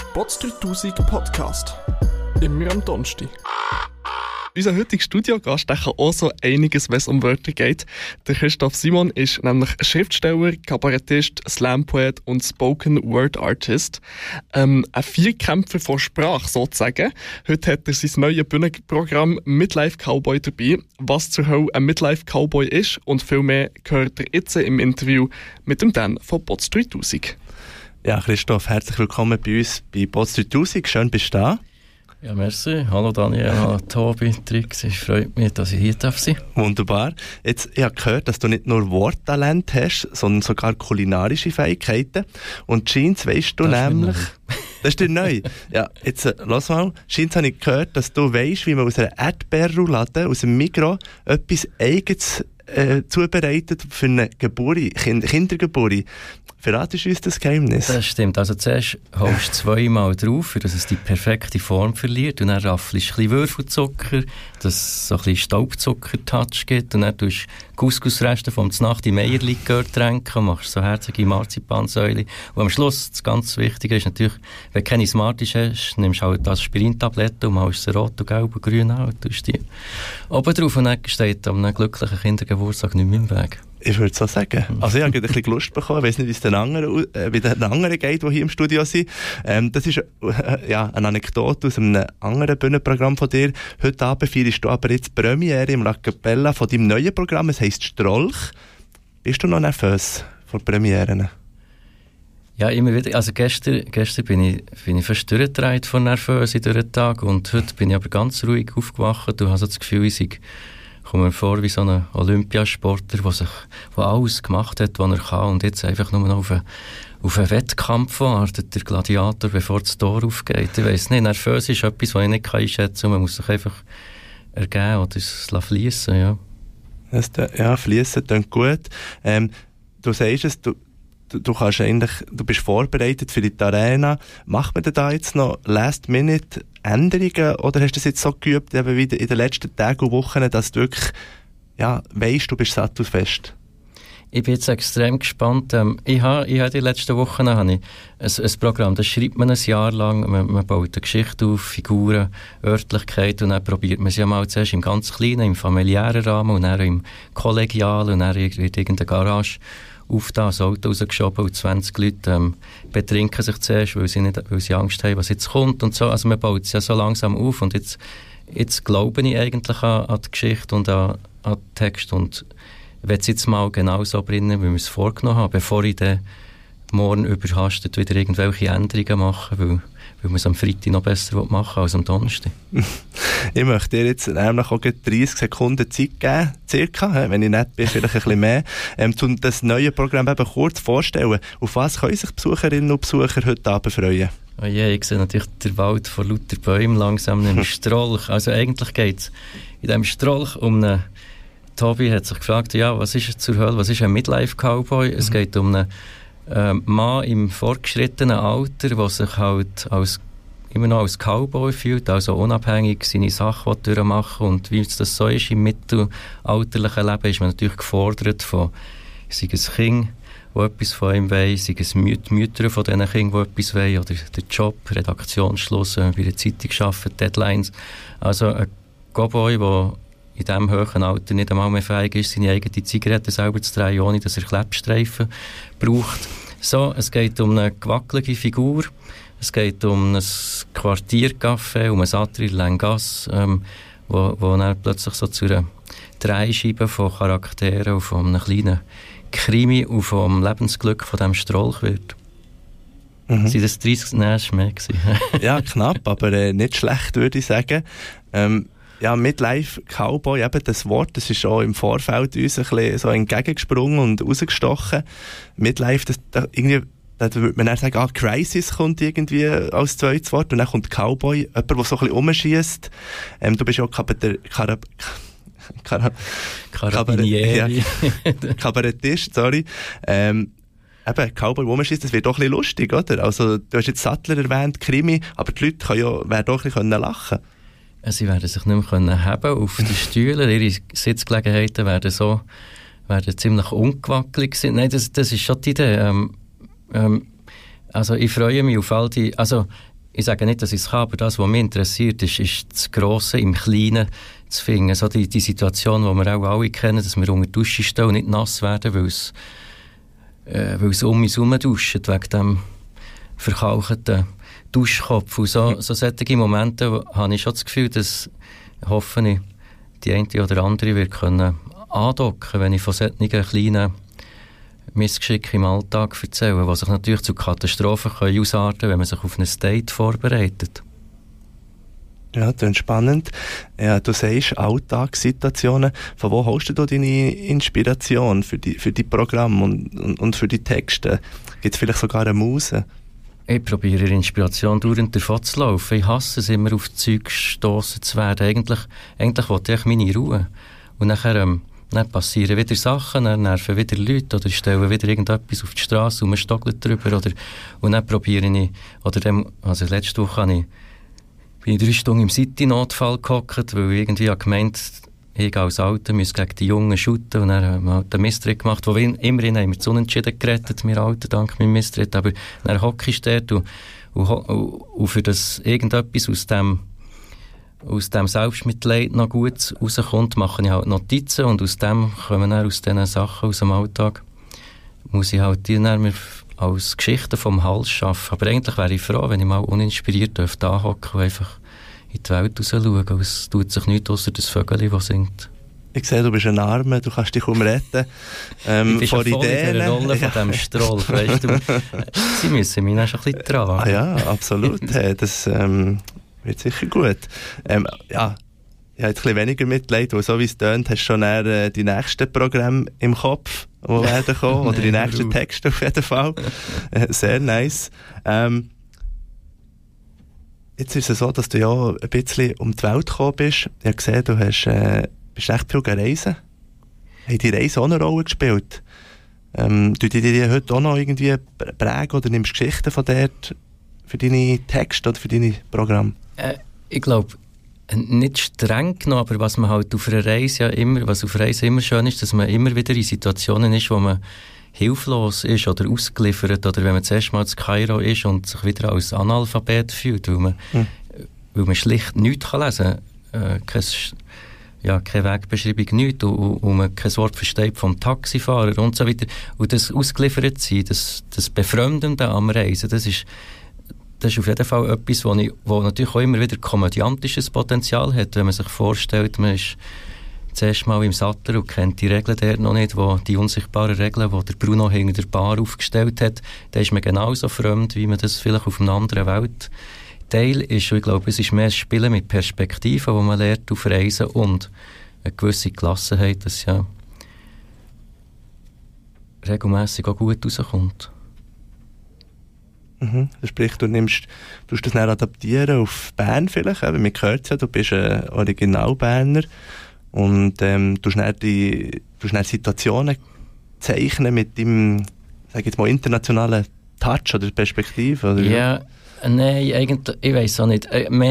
Bots 3000 Podcast. Immer am Donnerstag. Unser heutiger Studiogast kann auch so einiges, wenn es um Wörter geht. Der Christoph Simon ist nämlich Schriftsteller, Kabarettist, Slam-Poet und Spoken-Word-Artist. Ein Vierkämpfer von Sprache sozusagen. Heute hat er sein neues Bühnenprogramm Midlife Cowboy dabei. Was zur Hölle ein Midlife Cowboy ist und viel mehr gehört er jetzt im Interview mit dem Dan von Bots 3000. Ja, Christoph, herzlich willkommen bei uns bei Bots 3000. Schön, bist du da. Ja, merci. Hallo Daniel, hallo Tobi, Trix. Es freut mich, dass ich hier sein darf. Wunderbar. Jetzt, ich habe gehört, dass du nicht nur Worttalent hast, sondern sogar kulinarische Fähigkeiten. Und Jeans weisst du das nämlich... Das ist dir neu. Ja, jetzt, lass mal. Jeans habe ich gehört, dass du weisst, wie man aus einer Erdbeerroulade, aus dem Migros, etwas Eigenes zubereitet für eine Geburt, Kindergeburt. Verratest du uns das Geheimnis? Das stimmt. Also zuerst holst du zweimal drauf, dass es die perfekte Form verliert. Und dann raffelst du ein bisschen Würfelzucker, dass es so ein bisschen Staubzucker-Touch gibt. Und dann tust du Couscous-Reste vom Znacht in Meierlikör tränken und machst so herzige Marzipansäule. Und am Schluss, das ganz Wichtige ist natürlich, wenn du keine Smarties hast, nimmst du halt Aspirin-Tabletten und malst sie rot und gelb und grün an und tust die oben drauf. Und dann steht am glücklichen Kindergeburtstag nicht mehr im Weg. Ich würde so sagen. Also ich habe ein bisschen Lust bekommen. Ich weiss nicht, wie es den anderen geht, die hier im Studio sind. Das ist eine Anekdote aus einem anderen Bühnenprogramm von dir. Heute Abend feierst du aber jetzt die Premiere im La Capella von deinem neuen Programm. Es heisst Strolch. Bist du noch nervös vor Premieren? Ja, immer wieder. Also gestern bin ich fast durchgedreht von nervös durch den Tag. Und heute bin ich aber ganz ruhig aufgewacht. Du hast so das Gefühl, ich komme mir vor wie so ein Olympiasportler, der alles gemacht hat, was er kann, und jetzt einfach nur noch auf einen Wettkampf wartet, der Gladiator, bevor das Tor aufgeht. Ich weiss nicht, nervös ist etwas, was ich nicht einschätzen kann. Man muss sich einfach ergeben oder es fließen, ja. Ja, fließen klingt gut. Du sagst es, du kannst eigentlich, du bist vorbereitet für die Arena. Macht man da jetzt noch Last-Minute Änderungen oder hast du das jetzt so geübt, eben wie in den letzten Tagen und Wochen, dass du wirklich, ja, weisst, du bist sattelfest? Ich bin jetzt extrem gespannt. Ich habe die letzten Wochen ein Programm, das schreibt man ein Jahr lang. Man baut eine Geschichte auf, Figuren, Örtlichkeit, und dann probiert man sie mal zuerst im ganz Kleinen, im familiären Rahmen und dann im Kollegialen, und dann wird irgendeine Garage auf das Auto rausgeschoben und 20 Leute betrinken sich zuerst, weil sie Angst haben, was jetzt kommt und so. Also man baut es ja so langsam auf, und jetzt glaube ich eigentlich an die Geschichte und an den Text und will es jetzt mal genau so bringen, wie wir es vorgenommen haben, bevor ich dann morgen überhastet wieder irgendwelche Änderungen mache, weil man es am Freitag noch besser machen will als am Donnerstag. Ich möchte dir jetzt nämlich auch 30 Sekunden Zeit geben, circa, wenn ich nicht bin, vielleicht ein bisschen mehr, um das neue Programm eben kurz vorzustellen. Auf was können sich Besucherinnen und Besucher heute Abend freuen? Oh je, ich sehe natürlich den Wald vor lauter Bäumen langsam im Strolch. Also eigentlich geht es in diesem Strolch um einen... Tobi hat sich gefragt, ja, was ist zur Hölle, was ist ein Midlife Cowboy? Es geht um einen Mann im fortgeschrittenen Alter, der sich halt immer noch als Cowboy fühlt, also unabhängig seine Sachen durchmachen. Und wie es das so ist im mittelalterlichen Leben, ist man natürlich gefordert von, sei es Kind, die etwas von ihm wollen, sei es Mütter von diesen Kindern, die etwas wollen, oder der Job, Redaktionsschluss, bei der Zeitung arbeiten, Deadlines. Also ein Cowboy, der in diesem hohen Alter nicht einmal mehr fähig ist, seine eigene Zigarette selber zu drehen, ohne dass er Klebstreifen braucht. So, es geht um eine gewackelige Figur, es geht um ein Quartiercafé, um ein Atelier Langas, wo dann plötzlich so zu einer Dreischeibe von Charakteren und von einem kleinen Krimi und vom Lebensglück von diesem Strolch wird. Sind das 30 mehr gewesen? Ja, knapp, aber nicht schlecht, würde ich sagen. Ja, Midlife Cowboy, eben das Wort, das ist auch im Vorfeld uns ein bisschen so entgegengesprungen und rausgestochen. Midlife, irgendwie, da würde man dann sagen, Crisis kommt irgendwie als zweites Wort, und dann kommt Cowboy, jemand, der so ein bisschen rumschiesst. Du bist ja auch Kabarettist, sorry. Eben, Cowboy rumschießt, das wird doch ein bisschen lustig, oder? Also, du hast jetzt Sattler erwähnt, Krimi, aber die Leute werden doch ein bisschen lachen können. Sie werden sich nicht mehr heben auf die Stühle. Ihre Sitzgelegenheiten werden ziemlich ungewackelig sein. Nein, das ist schon die Idee. Also ich freue mich auf all die... Also ich sage nicht, dass ich es kann, aber das, was mich interessiert, ist das Grosse im Kleinen zu finden. So die Situation, die wir auch alle kennen, dass wir unter die Dusche stehen und nicht nass werden, weil es um uns herum duscht, wegen dem verkalkten Duschkopf. Und so solche Momente habe ich schon das Gefühl, dass, hoffe ich, die eine oder andere wird können andocken, wenn ich von solchen kleinen Missgeschicken im Alltag erzähle, die sich natürlich zu Katastrophen ausarten können, wenn man sich auf ein Date vorbereitet. Ja, das ist spannend. Ja, du sagst Alltagssituationen. Von wo holst du deine Inspiration für die Programme und für die Texte? Gibt es vielleicht sogar eine Muse? Ich probiere Inspiration dauernd davon zu laufen. Ich hasse es immer, auf Zeug gestossen zu werden. Eigentlich wollte ich meine Ruhe. Und nachher dann passieren wieder Sachen, dann nerven wieder Leute oder stellen wieder irgendetwas auf die Straße und man stockelt drüber. Und dann probiere ich, also letzte Woche bin ich 3 Stunden im City-Notfall gehockt, weil ich irgendwie gemeint, ich als Alter müsse gegen die Jungen shooten und dann haben wir den Misstritt gemacht, wo immerhin haben wir zu Unentschieden gerettet, wir Alten, dank meinem Misstritt, aber dann hocke ich dort und für das irgendetwas aus dem Selbstmitleid noch gut rauskommt, mache ich halt Notizen und aus dem kommen dann aus diesen Sachen aus dem Alltag, muss ich halt die dann als Geschichten vom Hals schaffen. Aber eigentlich wäre ich froh, wenn ich mal uninspiriert da hocken und einfach in die Welt raus schauen. Es tut sich nichts ausser das Vögel, das singt. Ich sehe, du bist ein Armer, du kannst dich kaum retten. Ich bin schon voll in der Rolle von diesem Stroll, weißt du. Sie müssen mich dann schon ein bisschen tragen. Ah ja, absolut. Hey, das wird sicher gut. Ja, ich habe jetzt ein bisschen weniger Mitleid, weil so wie es tönt, hast du schon eher die nächsten Programme im Kopf, die werden kommen, oder die nächsten Texte auf jeden Fall. Sehr nice. Jetzt ist es so, dass du ja ein bisschen um die Welt gekommen bist. Ich habe gesehen, du bist echt viel gereisen. Haben die Reise auch eine Rolle gespielt? Tun die dir heute auch noch irgendwie prägen oder nimmst du Geschichten von dort für deine Texte oder für deine Programme? Ich glaube, nicht streng genommen, aber was man halt auf einer Reise immer schön ist, dass man immer wieder in Situationen ist, wo man hilflos ist oder ausgeliefert, oder wenn man zuerst mal in Kairo ist und sich wieder als Analphabet fühlt, weil man schlicht nichts lesen kann. Keine Wegbeschreibung, nichts, und man kein Wort versteht vom Taxifahrer und so weiter. Und das ausgeliefert sein, das Befremdende am Reisen, das ist auf jeden Fall etwas, wo natürlich auch immer wieder komödiantisches Potenzial hat, wenn man sich vorstellt, man ist zuerst mal im Sattel und kennt die Regeln dort noch nicht, die unsichtbaren Regeln, die der Bruno hinter der Bar aufgestellt hat. Da ist man genauso fremd, wie man das vielleicht auf einer anderen Weltteil ist. Und ich glaube, es ist mehr ein Spielen mit Perspektiven, wo man lernt auf Reisen, und eine gewisse Gelassenheit, das ja regelmässig auch gut rauskommt. Sprich, du tust das dann adaptieren auf Bern vielleicht, weil man hört ja, du bist ein Original-Berner, und du tust dann Situationen zeichnen mit deinem, sag jetzt mal, internationalen Touch oder Perspektive, oder? Ja, nein, eigentlich, ich weiss auch nicht.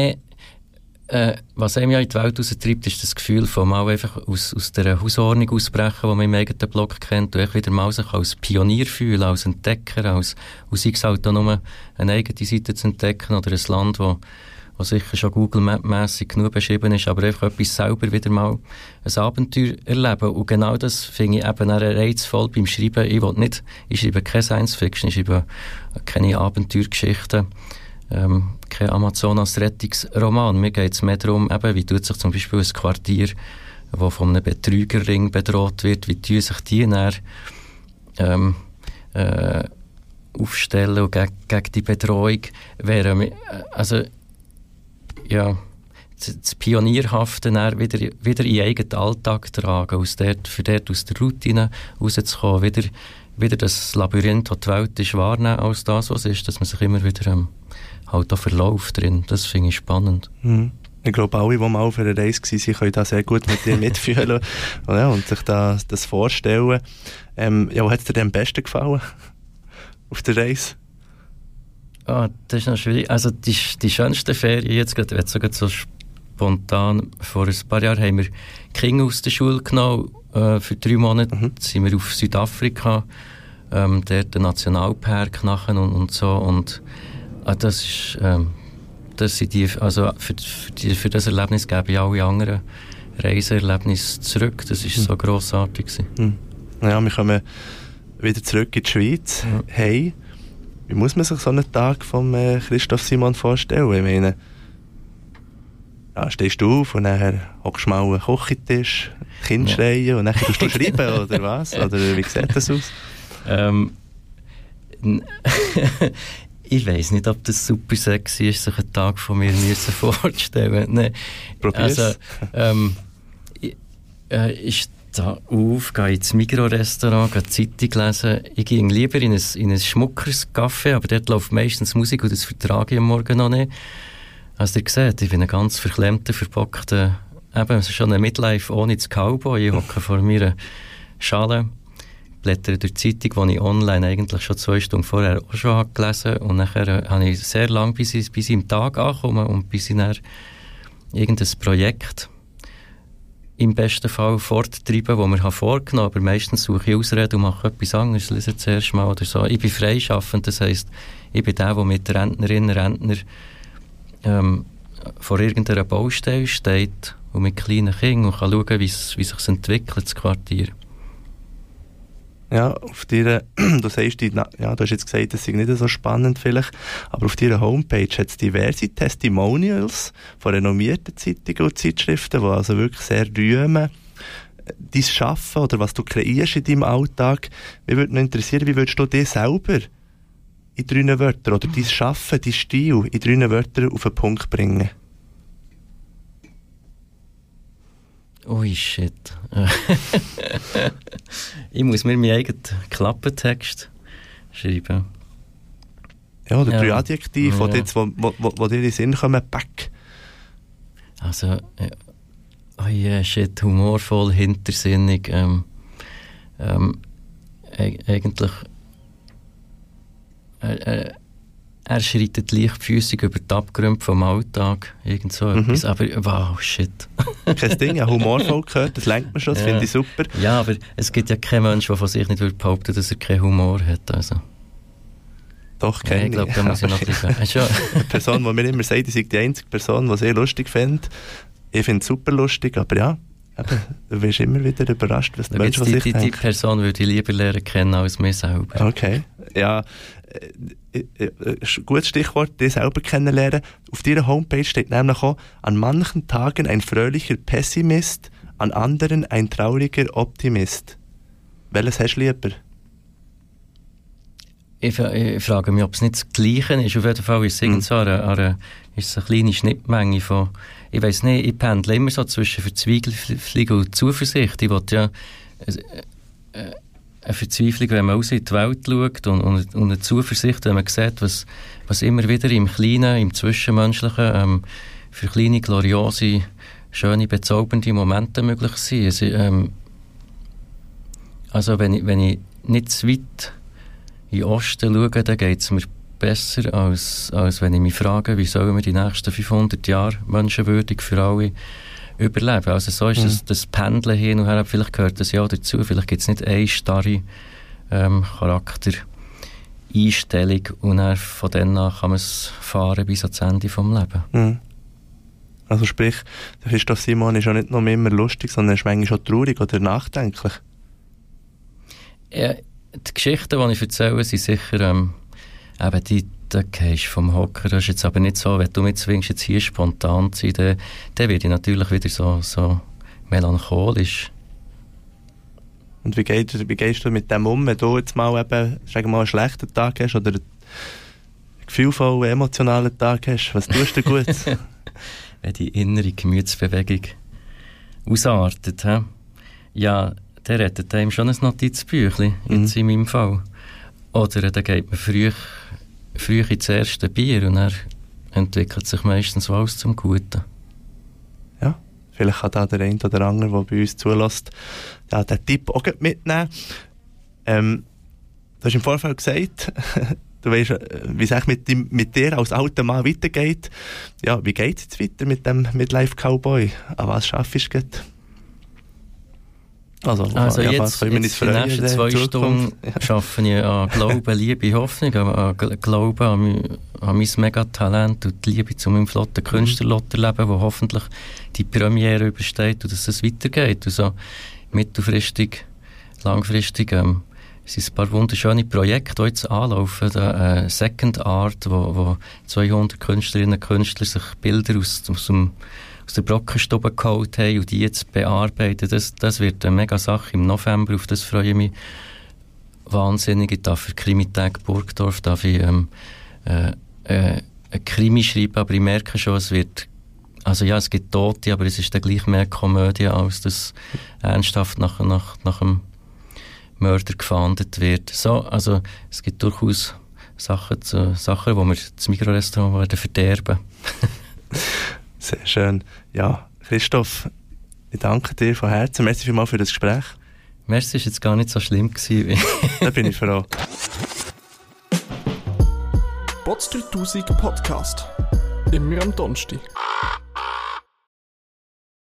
Was einem ja in die Welt raustreibt, ist das Gefühl von mal einfach aus dieser Hausordnung ausbrechen, die man im eigenen Blog kennt, und wieder mal sich als Pionier fühlen, als Entdecker, und sei es halt auch nur eine eigene Seite zu entdecken oder ein Land, wo sicher schon Google Map-mässig genug beschrieben ist, aber einfach etwas selber wieder mal ein Abenteuer erleben. Und genau das finde ich eben reizvoll beim Schreiben. Ich schreibe keine Science-Fiction, ich schreibe keine Abenteuergeschichten, kein Amazonas-Rettungsroman. Mir geht es mehr darum, eben, wie tut sich zum Beispiel ein Quartier, das von einem Betrügerring bedroht wird, wie tun sich die dann aufstellen und gegen die Bedrohung wehren. Also, ja, das Pionierhafte dann wieder in den eigenen Alltag tragen, für dort aus der Routine rauszukommen, wieder das Labyrinth, das die Welt ist, wahrnehmen als das, was es ist, dass man sich immer wieder halt auch verläuft drin. Das finde ich spannend. Ich glaube, alle, die mal auf einer Reise waren, können da sehr gut mit dir mitfühlen und sich das vorstellen. Wo hat es dir am besten gefallen auf der Reise? Das ist noch schwierig. Also die schönste Ferien jetzt gerade, sogar so spontan, vor ein paar Jahren haben wir Kinder aus der Schule genommen, für 3 Monate sind wir auf Südafrika, dort den Nationalpark nachher und so, und das ist dass sie also für das Erlebnis gebe ich alle anderen Reiseerlebnisse zurück. Das war so grossartig gewesen. Ja, wir kommen wieder zurück in die Schweiz. Ja. Hey, wie muss man sich so einen Tag von Christoph Simon vorstellen? Ich meine, ja, stehst du auf und dann hockst du mal an den Küchentisch, Kind schreien und dann tust du schreiben, oder was? Oder wie sieht das aus? Ich weiss nicht, ob das super sexy ist, sich einen Tag von mir vorzustellen. Nee. Probier's. Also, ich stehe auf, gehe ins Migros-Restaurant, gehe Zeitung lesen. Ich gehe lieber in ein Schmuckers-Café, aber dort läuft meistens Musik und das vertrage ich am Morgen noch nicht. Also ihr seht, ich bin ein ganz verklemmter, verbockter, eben schon ein Midlife ohne das Cowboy. Ich hocke vor mir Schale, blättere durch die Zeitung, die ich online eigentlich schon 2 Stunden vorher auch schon gelesen habe. Und nachher habe ich sehr lange, bis ich am Tag ankomme und bis ich dann irgendein Projekt im besten Fall forttreiben, das mir vorgenommen habe. Aber meistens suche ich Ausreden und mache etwas anderes, lese zuerst mal oder so. Ich bin freischaffend, das heisst, ich bin der mit Rentnerinnen und Rentner vor irgendeiner Baustelle steht und mit kleinen Kindern und kann schauen, wie sich entwickelt, das Quartier. Ja, auf dir, du sagst, du hast jetzt gesagt, das ist nicht so spannend vielleicht, aber auf deiner Homepage hat es diverse Testimonials von renommierten Zeitungen und Zeitschriften, die also wirklich sehr rühmen dein Schaffen oder was du kreierst in deinem Alltag. Mich würde noch interessieren, wie würdest du dich selber in 3 Wörtern oder dein Schaffen, dein Stil in 3 Wörtern auf den Punkt bringen? Ui, shit. Ich muss mir meinen eigenen Klappentext schreiben. Ja, oder 3 Adjektive, die dir in den Sinn kommen, pack. Also, shit, humorvoll, hintersinnig, eigentlich er schreitet leichtfüßig über die Abgründe vom Alltag, irgend so etwas, aber wow, shit. Kein Ding, ja, humorvoll gehört, das lenkt man schon, das finde ich super. Ja, aber es gibt ja keinen Menschen, der von sich nicht behaupten würde, dass er keinen Humor hat, also. Doch, kenne ich. Ich glaube, da muss ich noch ein bisschen... Eine Person, die mir immer sagt, ich sei die einzige Person, die sehr lustig findet. Ich finde es super lustig, aber ja, du wirst immer wieder überrascht, was die Menschen von sich denken. Die Person würde ich lieber lernen kennen als mich selber. Okay, ja. Gutes Stichwort, dich selber kennenlernen. Auf deiner Homepage steht nämlich auch, an manchen Tagen ein fröhlicher Pessimist, an anderen ein trauriger Optimist. Welches hast du lieber? Ich frage mich, ob es nicht das Gleiche ist. Auf jeden Fall ist es eine kleine Schnittmenge von... Ich weiss nicht, ich pendle immer so zwischen Verzweiflung und Zuversicht. Ich will ja... eine Verzweiflung, wenn man raus in die Welt schaut und eine Zuversicht, wenn man sieht, was immer wieder im Kleinen, im Zwischenmenschlichen für kleine, gloriose, schöne, bezaubernde Momente möglich sind. Also wenn ich nicht zu weit in den Osten schaue, dann geht es mir besser, als wenn ich mich frage, wie sollen wir die nächsten 500 Jahre menschenwürdig für alle überleben. Also so ist das Pendeln hin und her. Vielleicht gehört das ja dazu. Vielleicht gibt es nicht eine starre Charaktereinstellung und dann von dann an kann man es fahren bis ans Ende vom Leben. Also sprich, der Christoph Simon ist ja nicht nur immer lustig, sondern ist manchmal schon traurig oder nachdenklich. Ja, die Geschichten, die ich erzähle, sind sicher eben da gehst du vom Hocker. Das ist jetzt aber nicht so, wenn du mich zwingst, jetzt hier spontan zu sein, dann werde ich natürlich wieder so melancholisch. Und wie gehst du mit dem um, wenn du jetzt mal eben, sagen wir mal, einen schlechten Tag hast oder einen gefühlvollen, emotionalen Tag hast? Was tust du gut? Wenn die innere Gemütsbewegung ausartet, ja, der rettet einem schon ein Notizbüchlein, jetzt in meinem Fall. Oder dann geht man früh ins erste Bier und dann entwickelt sich meistens alles zum Guten. Ja, vielleicht kann da der eine oder andere, der bei uns zulässt, den Tipp auch mitnehmen. Du hast im Vorfeld gesagt, du weißt, wie es mit dir als alter Mann weitergeht. Ja, wie geht es jetzt weiter mit dem Midlife Cowboy? An was schaffst du jetzt? Also jetzt die nächsten 2 Stunden arbeite ich an Glauben, Liebe, Hoffnung, an Glauben, an mein Megatalent und die Liebe zu meinem flotten Künstlerlotterleben, wo hoffentlich die Premiere übersteht und dass es weitergeht. Und so mittelfristig, langfristig es sind ein paar wunderschöne Projekte, die jetzt anlaufen. Second Art, wo 200 Künstlerinnen und Künstler sich Bilder aus der Brockenstube geholt haben und die jetzt bearbeiten. Das wird eine mega Sache im November, auf das freue ich mich wahnsinnig. Ich darf für Krimitag Burgdorf einen Krimi schreiben, aber ich merke schon, es gibt Tote, aber es ist dann gleich mehr Komödie, als das ernsthaft nach dem Mörder gefahndet wird. Also es gibt durchaus Sachen, wo wir das Mikrorestaurant werden verderben. Sehr schön. Ja, Christoph, ich danke dir von Herzen. Merci vielmals für das Gespräch. Merci, war jetzt gar nicht so schlimm gewesen. Da bin ich froh. Bots 3000 Podcast. Immer am Donnerstag.